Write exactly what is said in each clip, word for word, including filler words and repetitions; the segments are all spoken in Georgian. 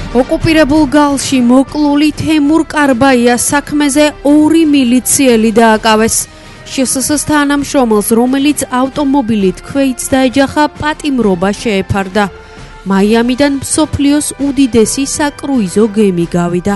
ოკუპირებულ გალში მოკლული თემურ კარბაიას საქმეზე ორი მილიციელი დააკავეს. შსს-ს თანამშრომელს, რომელიც ავტომობილით ქვეითს დაეჯახა, პატიმრობა შეეფარდა. მაიამიდან მსოფლიოს უდიდესი საკრუიზო გემი გავიდა.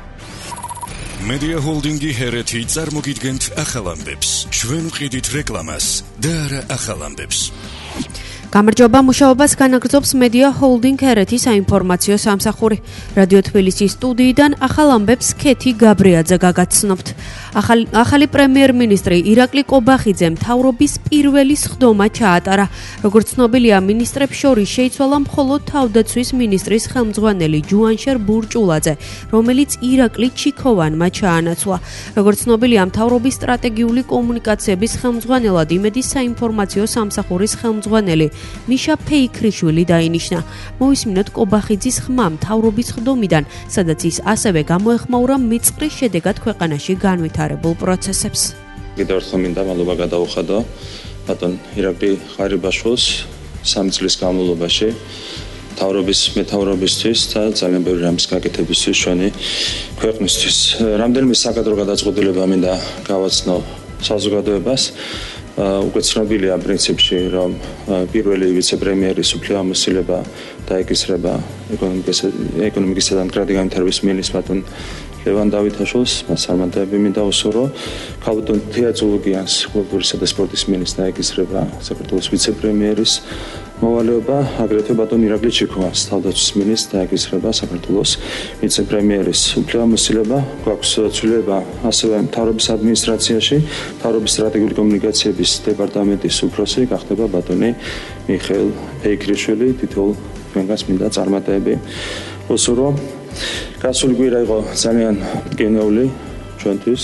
Media Holdingi ჰერეთი წარმოგიდგენთ ახალ ამბებს. ჩვენ ვყიდით რეკლამას და არა ახალ ამბებს. გამარჯობა, მუშაობას განაგრძობს Media Holding ჰერეთის საინფორმაციო სამსახური. რადიო თბილისის სტუდიიდან ახალ ამბებს ქეთი გაბრიაძე გაგაცნობთ. ახალი, ახალი პრემიერ-მინისტრი ირაკლი კობახიძე მთავრობის პირველი სხდომა ჩაატარა. როგორც ცნობილია, მინისტრებს შორის შეიცვალა მხოლოდ თავდაცვის მინისტრის ხელმძღვანელი ჯუანშერ ბურჭულაძე, რომელიც ირაკლი ჩიქოვანმა ჩაანაცვლა. როგორც ცნობილია, მთავრობის სტრატეგიული კომუნიკაციების ხელმძღვანელად იმედის საინფორმაციო სამსახურის ხელმძღვანელი მიშა ფეიქრიშვილი დაინიშნა. მოვისმინოთ კობახიძის ხმა მთავრობის სხდომიდან, სადაც ის ასევე გამოეხმაურა მეწყრის შედეგად ქვეყანაში განვითარებულ პროცესებს. კიდევ ერთხელ მინდა მადლობა გადაუხადო ბატონ ირაკლი ყარიბაშვილს სამი წლის განმავლობაში მთავრობის მეთაურობისთვის და ძალიან ბევრი რამის გაკეთებისთვის ჩვენი ქვეყნისთვის. რამდენიმე საკადრო გადაწყვეტილება მინდა გავაცნო საზოგადოებას. უკვე ცნობილია პრინციპში, რომ პირველი ვიცე-პრემიერის უფლება ამოსილება დაეკისრება ეკონომიკისა და მდგრადი განვითარების მინისტრს ბატონ ლევან დავითაშვილს, მას წარმატებები მინდა უსურვო. ქალბატონ თეატროლოგიას, კულტურისა და სპორტის მინისტრს დაეკისრება საქართველოს ვიცე-პრემიერის მოვალეობა, აგრეთვე ბატონ ირაკლი ჩიქოვანს, თავდაცვის მინისტრს დაეკისრება საქართველოს ვიცე-პრემიერის უფლება ამოსილება. გვაქვს ცვლილება ასევე მთავრობის ადმინისტრაციაში, მთავრობის სტრატეგიული კომუნიკაციების დეპარტამენტის უფროსი გახდება ბატონი მიხეილ ფეიქრიშვილი. თითოეულ თქვენგანს მინდა წარმატებები უსურვო. გასული კვირა იყო ძალიან გენიული ჩვენთვის.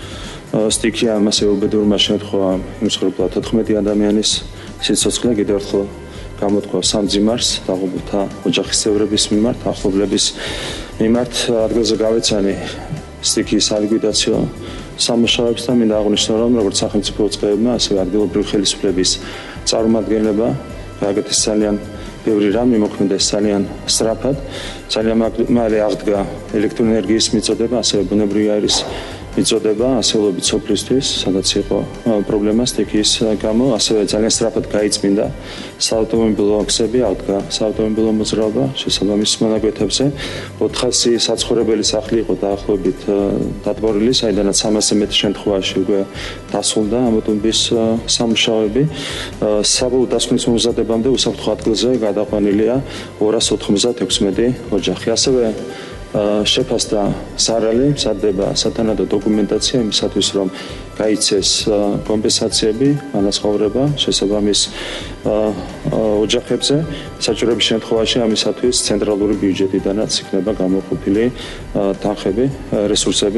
სტიქია მასე უბედურმა შემთხვევა იმსხვრებლა თოთხმეტი ადამიანის სიცოცხლე, კიდევ ერთხელ გამოთქვა სამძიმარს დაღუპულთა ოჯახის წევრების მიმართ, ახლობლების მიმართ. ადგილზე გავეცანი სტიქიის სალიკვიდაციო სამუშაოებს და მინდა აღვნიშნო, რომ როგორც სახელმწიფო წყებმა, ასევე ადგილობრივი ხელისუფლების წარმომადგენლებმა გააკეთეს ძალიან ბევრი რამე, მოქმედეს ძალიან სწრაფად. ძალიან მალე აღდგა ელექტროენერგიის მიწოდება, ასევე ბუნებრივი აირის მიწოდება ასეულობით სოფლისთვის, სადაც იყო პრობლემა სტიქიის გამო, ასევე ძალიან სწრაფად გაიწმინდა საავტომობილო გზები, აღდგა საავტომობილო მოძრაობა შესაბამის მონაკვეთებზე. ოთხასი საცხოვრებელი სახლი იყო დაახლოებით დატბორილი, საიდანაც სამასი მეტრი შემთხვევაში უკვე დასრულდა ამოტომბის სამუშაოები. საბოლოო დასკვნის მომზადებამდე უსაფრთხო ადგილზე გადაყვანილია ორას ოთხმოცდაექვსმეტი ოჯახი. ასევე შეფასდა სარალი, მზადდება სათანადო დოკუმენტაცია იმისათვის, რომ გაიცეს კომპენსაციები, განაცხოვრება შესაბამის ოჯახებზე. საჭიროების შემთხვევაში ამისათვის ცენტრალური ბიუჯეტიდანაც იქნება გამოყოფილი თანხები, რესურსები.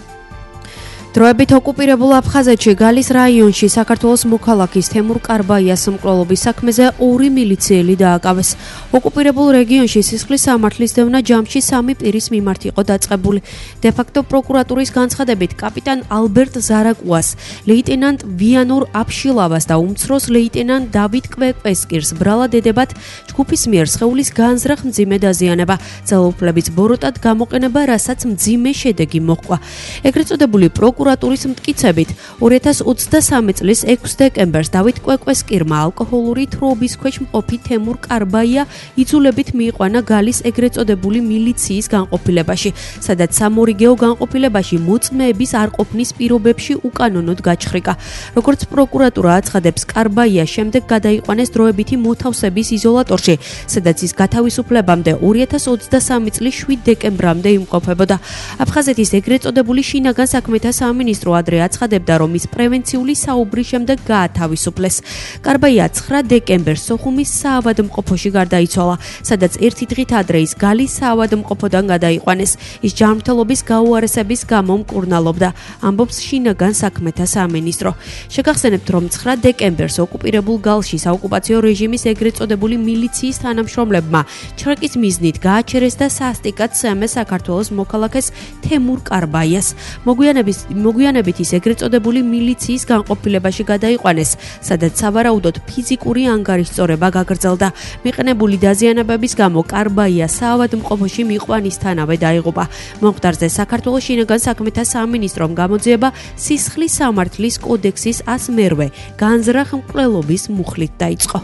დროებით ოკუპირებულ აფხაზეთში გალის რაიონში საქართველოს მოქალაქის თემურ კარბაიას მკვლელობის საქმეზე ორი მილიციელი დააკავეს. ოკუპირებულ რეგიონში სისხლის სამართლის დევნა ჯამში სამი პირის მიმართ იყო დაწყებული. დე-ფაქტო პროკურატურის განცხადებით, კაპიტან ალბერტ ზარაკუას, ლეიტენანტ ვიანურ აფშილავას და უმცროს ლეიტენანტ დავით კვეკესკირს ბრალად ედებათ ჯგუფის მიერ სხეულის განზრახ მძიმე დაზიანება, ძალაუფლების ბოროტად გამოყენება, რასაც მძიმე შედეგი მოჰყვა. ეგრეთ წოდებული პროკურატურის პროკურატურის მტკიცებით, ორი ათას ოცდასამი წლის ექვსი დეკემბერს დავით კვეკესკირმა ალკოჰოლური თროობის ქვეშ მყოფი თემურ კარბაია იძულებით მიიყვანა გალის ეგრეთ წოდებული მილიციის განყოფილებაში, სადაც სამორიგეო განყოფილებაში მოწმეების არყოფნის პირობებში უკანონოდ გაჩხრიკა. როგორც პროკურატურა აცხადებს, კარბაია შემდეგ გადაიყვანეს დროებითი მოთავსების იზოლატორში, სადაც ის გათავისუფლებამდე ორი ათას ოცდასამი წლის შვიდ დეკემბრამდე იმყოფებოდა. აფხაზეთის ეგრეთ წოდებული შინაგან საქმეთა სამინისტრო ადრე აცხადებდა, რომ ის პრევენციული საუბრის შემდეგ გაათავისუფლეს. კარბაია ცხრა დეკემბერს სოხუმის საავადმყოფოში გარდაიცვალა, სადაც ერთი დღით ადრე ის გალის საავადმყოფოდან გადაიყვანეს. ის ჯანმრთელობის გაუარესების გამო მკურნალობდა, ამბობს შინაგან საქმეთა სამინისტრო. შეგახსენებთ, რომ ცხრა დეკემბერს ოკუპირებულ გალში საოკუპაციო რეჟიმის ეგრეთ წოდებული მილიციის თანამშრომლებმა ჩრეკის მიზნით გააჩერეს და სასტიკად სემეს საქართველოს მოქალაქეს თემურ კარბაიას. მოგვიანებით მოგვიანებით ის ეგრეთ წოდებული მილიციის განყოფილებაში გადაიყვანეს, სადაც სავარაუდოდ ფიზიკური ანგარიშწორება გაგრძელდა. მიყენებული დაზიანებების გამო კარბაია საავადმყოფოში მიყვანისთანავე დაიღუპა. მომხდარზე საქართველოს შინაგან საქმეთა სამინისტრომ გამოძიება სისხლის სამართლის კოდექსის ას მერვე განზრახ მკვლელობის მუხლით დაიწყო.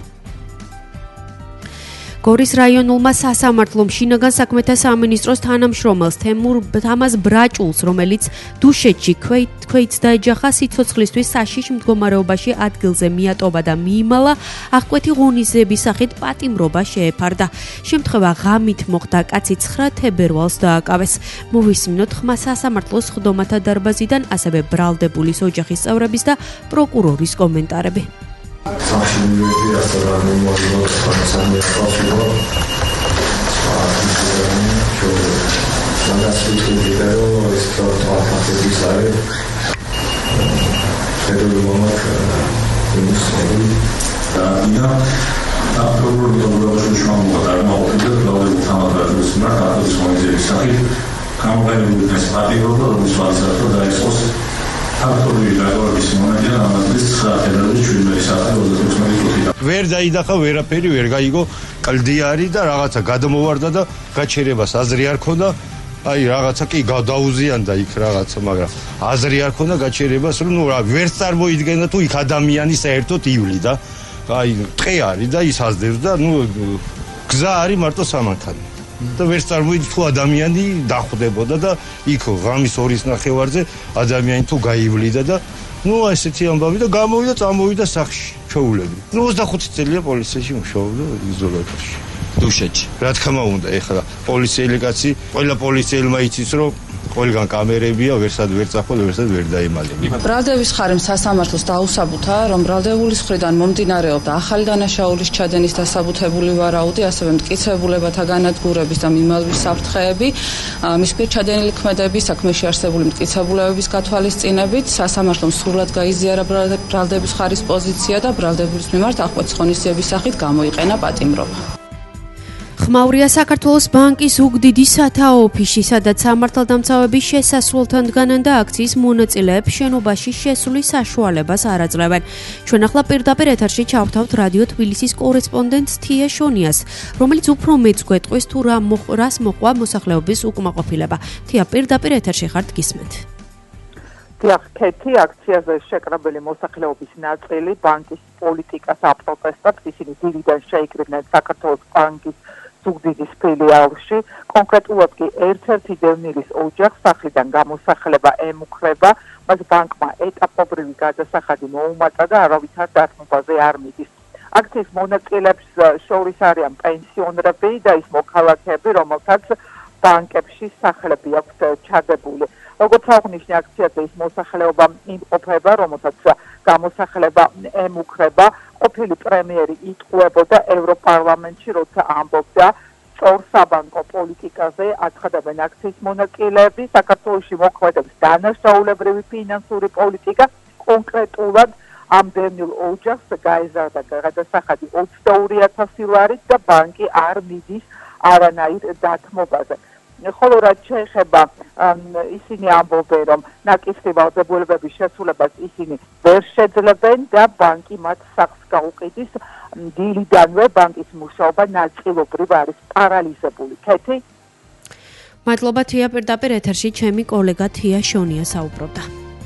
გორის რაიონულმა სასამართლომ შინაგან საქმეთა სამინისტროს თანამშრომელს თემურ თამაზ ბრაჭულს, რომელიც დუშეთში ქვეითს დაეჯახა სიცოცხლისთვის საშიშ მდგომარეობაში ადგილზე მიატოვა და მიიმალა, აღკვეთი ღონისძიების სახით პატიმრობა შეეფარდა. შემთხვევა ღამით მოხდა, კაცი ცხრა თებერვალს დააკავეს. მოვისმინოთ ხმა სასამართლოს ხდომათა დარბაზიდან, ასევე ბრალდებულის ოჯახის წევრების და პროკურორის კომენტარები. Saçmalıydı yasalarının varlığı sanatsanı yapasıyla çok sanatçı türlüleri o istiyor tuhaflıkta bir sarı fedolmamak henüz oldu. Ya Avrupa'da uğraşan şu an bu kadar ama ortada böyle bu tanıdıklarımızın var. Artık sonraki bir sakit kamuoyu bir nesnati yolda da bu saatte da esos ვერ დაიდახა ვერაფერი, ვერ გაიგო კლდიარი და რაღაცა გადმოვარდა და გაჩერებას აზრი არ ქონდა. აი რაღაცა კი გადაუზიანდა იქ რაღაცა, მაგრამ აზრი არ ქონდა გაჩერებას, რომ ნუ რა ვერ წარმოიდგენა თუ იქ ადამიანი საერთოდ ივლი და აი ტყე არის და ის აზდებს და ნუ გზა არის მარტო სამანქანო. და ვერ წარმოიდგინე თუ ადამიანი დახვდებოდა და იქ ღამის ორის ნახევარზე ადამიანი თუ გაივლიდა და ნუ ესეთი ამბავი და გამოვიდა წამოვიდა სახში ჩაულები. ნუ ოცდახუთი წელია პოლიციაში მუშაობდა იზოლატორში. დუშეთში. რა თქმა უნდა, ეხლა პოლიციელი კაცი, ყველა პოლიციელმა იცის რომ ყველგან კამერებია, ვერსად ვერ წახვალ, ვერსად ვერ დაემალები. ბრალდების ხარიმ სასამართლოს დაუსაბუთა, რომ ბრალდების მხრიდან მომდინარეობდა ახალი დანაშაულის ჩადენის დასაბუთებული ვარაუდი, ასევე მტკიცებულებათა განადგურების და მიმალვის საფრთხეები, მის მიერ ჩადენილი ქმედების საქმეში არსებული მტკიცებულებების გათვალისწინებით, სასამართლომ სრულად გაიზიარა ბრალდების ხარის პოზიცია და ბრალდების მიმართ აღკვეცი ღონისძიების სახით გამოიყენა პატიმრობა. ხმაურია საქართველოს ბანკის უგდიდი სათაო ოფისში, სადაც სამართალდამცავების შესასვლელთან დგანან და აქციის მონაწილეებს შენობაში შესვლის საშუალებას არ აძლევენ. ჩვენ ახლა პირდაპირ ეთერში ჩავთავთ რადიო თბილისის კორესპონდენტს თია შონიას, რომელიც უფრო მეც გვეტყვის თუ რა რას მოყვა მოსახლეობის უკმაყოფილება. თია, პირდაპირ ეთერში ხართ, გისმენთ. დიახ, კეთი, აქციაზე შეკრებილი მოსახლეობის ნაწილი ბანკის პოლიტიკას აპროტესტებს, ისინი დილიდან შეიკრიბნენ საქართველოს ბანკის ზუგდიდის ფილიალში, კონკრეტულად კი ერთ-ერთი დევნილის ოჯახს სახლიდან გამოსახლება ემუქრება, მას ბანკმა ეტაპობრივი გადასახადი მოუმატა და არავითარ დათმობაზე არ მიდის. აქციის მონაწილეებს შორის არიან პენსიონერები და ის მოქალაქეები, რომელთაც ბანკებში სახლები აქვთ ჩადებული. როგორც აღნიშნე, აქციაზე ის მოსახლეობა იმყოფება, რომელსაც გამოსახლება ემუქრება. ყოფილი პრემიერი იტყუებოდა ევროპარლამენტში, როცა ამბობდა სწორ საბანკო პოლიტიკაზე. აცხადებენ აქციის მონაწილეები, საქართველოში მოქმედებს დანაშაულებრივი ფინანსური პოლიტიკა, კონკრეტულად ამ დევნილ ოჯახს გაეზარდა გადასახადი ოცდაორი ათასი ლარით და ბანკი არ მიდის არანაირ დათმობაზე. ხოლო რაც შეეხება ისინი ამბობენ, რომ ნაკისრი ვალდებულებების შესრულებას ისინი ვერ შეძლებენ და ბანკი მათ სახლს გაუყიდის. დილიდანვე ბანკის მუშაობა ნაწილობრივ არის პარალიზებული. კეთი? მადლობა თია, პირდაპირ ეთერში ჩემი კოლეგა თია შონია საუბრობდა.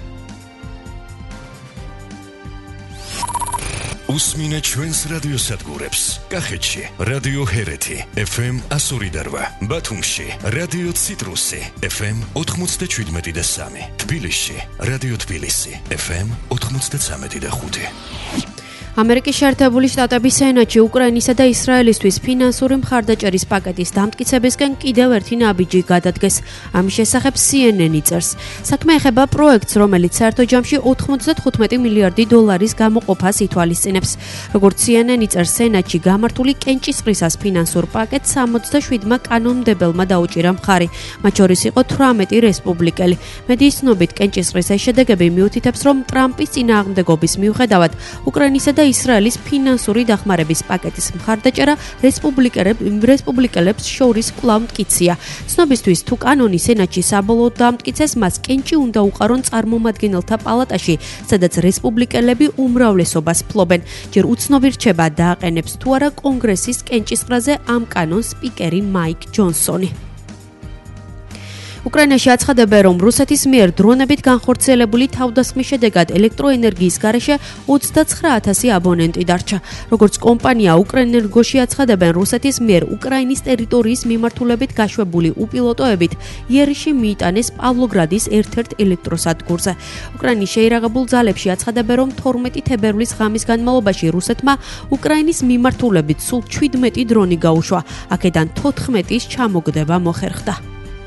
უსმინე ჩვენს რადიო სადგურებს. კახეთში რადიო ჰერეთი ეფ ემ ასორი და რვა, ბათუმში რადიო ციტრუსი ეფ ემ ოთხმოცდაშვიდმეტი და სამი, თბილისში რადიო თბილისი ეფ ემ ოთხმოცდაცამეტი და ხუთი. ამერიკის შეერთებული შტატების სენატში უკრაინისა და ისრაელისთვის ფინანსური მხარდაჭერის პაკეტის დამტკიცებისკენ კიდევ ერთი ნაბიჯი გადადგეს. ამის შესახებ სი ენ ენი წერს. საქმე ეხება პროექტს, რომელიც საერთო ჯამში ოთხმოცდათხუთმეტი მილიარდი დოლარის გამოყოფას ითვალისწინებს. როგორც სი ენ ენი წერს, სენატში გამართული კენჭისყრისას ფინანსურ პაკეტს სამოცდაშვიდმა კანონმდებელმა დაუჭირა მხარი. მათ შორის იყო თვრამეტი რესპუბლიკელი. მედიის ცნობით, კენჭისყრის შედეგები მიუთითებს, რომ ტრამპის წინააღმდეგობის მიუხედავად უკრაინისა და ისრაელის ფინანსური დახმარების პაკეტის მხარდაჭერა რესპუბლიკელებს შორის კვლავ მტკიცია. ცნობისთვის, თუ კანონი სენატში საბოლოოდ დაამტკიცეს, მას კენჭი უნდა უყარონ წარმომადგენელთა პალატაში, სადაც რესპუბლიკელები უმრავლესობას ფლობენ. ჯერ უცნობი რჩება დააყენებს თუ არა კონგრესის კენჭისყრაზე ამ კანონს სპიკერი მაიკ ჯონსონი. უკრაინაში აცხადებენ, რომ რუსეთის მიერ დრონებით განხორციელებული თავდასხმის შედეგად ელექტროენერგიის გარეშე ოცდაცხრა ათასი აბონენტი დარჩა. როგორც კომპანია უკრენერგოში აცხადებენ, რუსეთის მიერ უკრაინის ტერიტორიის მიმართულებით გაშვებული უპილოტოებით იერიში მიიტანეს პავლოგრადის ერთ-ერთ ელექტროსადგურზე. უკრაინის შეიარაღებულ ძალებში აცხადებენ, რომ თორმეტი თებერვლის ღამის განმავლობაში რუსეთმა უკრაინის მიმართულებით სულ შვიდმეტი დრონი გაუშვა, აქედან თოთხმეტის ჩამოგდება მოხერხდა.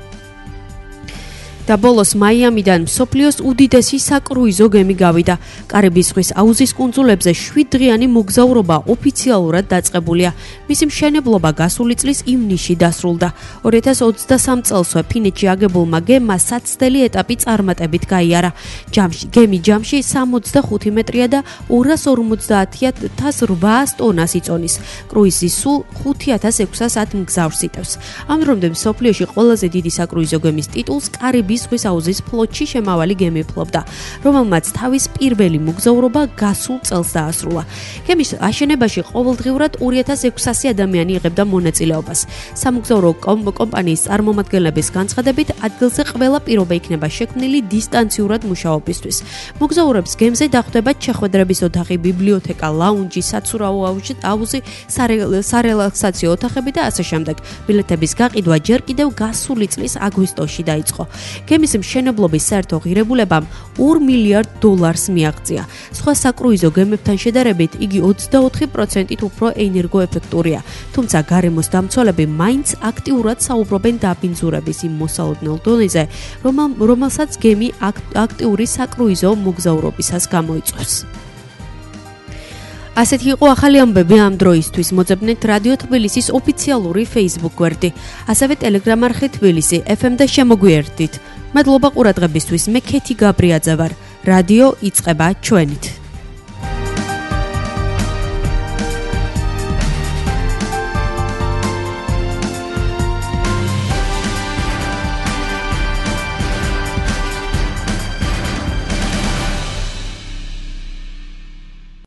და ბოლოს მაიამიდან მსოფლიოს უდიდესი საკრუიზო გემი გავიდა. კარიბის ზღვის აუზის კუნძულებზე შვიდდღიანი მოგზაურობა ოფიციალურად დაწყებულია. მისი მშენებლობა გასული წლის ივნისში დასრულდა. ორი ათას ოცდასამ წელსვე ფინეთში აგებულმა გემმა საცდელი ეტაპი წარმატებით გაიარა. ჯამში გემი ჯამში სამოცდახუთი მეტრია და ორას ორმოცდაათი ათას რვაას ტონას იწონის. კრუიზი სულ ხუთი ათას ექვსას მგზავრს იტევს. ამ დრომდე მსოფლიოში ყველაზე დიდი საკრუიზო გემის ტიტულს კარიბის ზღვის აუზის ფლოტში შემავალი გემი ფლობდა, რომელმაც თავის პირველი მოგზაურობა გასულ წელს დაასრულა. გემის აშენებაში ყოველდღიურად ორი ათას ექვსასი ადამიანი იღებდა მონაწილეობას. სამოგზაურო კომპანიის წარმომადგენლების განცხადებით, ადგილზე ყველა პირობა იქნება შექმნილი დისტანციურად მუშაობისთვის. მოგზაურებს გემზე დახვდება ჩახვედრების ოთახი, ბიბლიოთეკა, ლაუნჯი, საცურაო აუზი, სარელაქსაციო ოთახები და ასე შემდეგ. ბილეთების გაყიდვა ჯერ კიდევ გასული წლის აგვისტოში დაიწყო. გემის მშენებლობის საერთო ღირებულებამ ორი მილიარდ დოლარს მიაღწია. სხვა საკრუიზო გემებთან შედარებით იგი ოცდაოთხი პროცენტით უფრო ენერგოეფექტურია. თუმცა გარემოს დამცველები მაინც აქტიურად საუბრობენ დაბინძურების იმ მოსალოდნელ დონეზე, რომელსაც გემი აქტიური საკრუიზო მოგზაურობისას გამოიწვევს. ასეთი იყო ახალი ამბები ამ დროისთვის. მოძებნეთ რადიო თბილისის ოფიციალური Facebook გვერდი, ასევე Telegram არხი თბილისი ეფ ემ და შემოგვიერთდით. მადლობა ყურადღებისთვის. მე ქეთი გაბრიაძე ვარ. რადიო იწყება ჩვენით.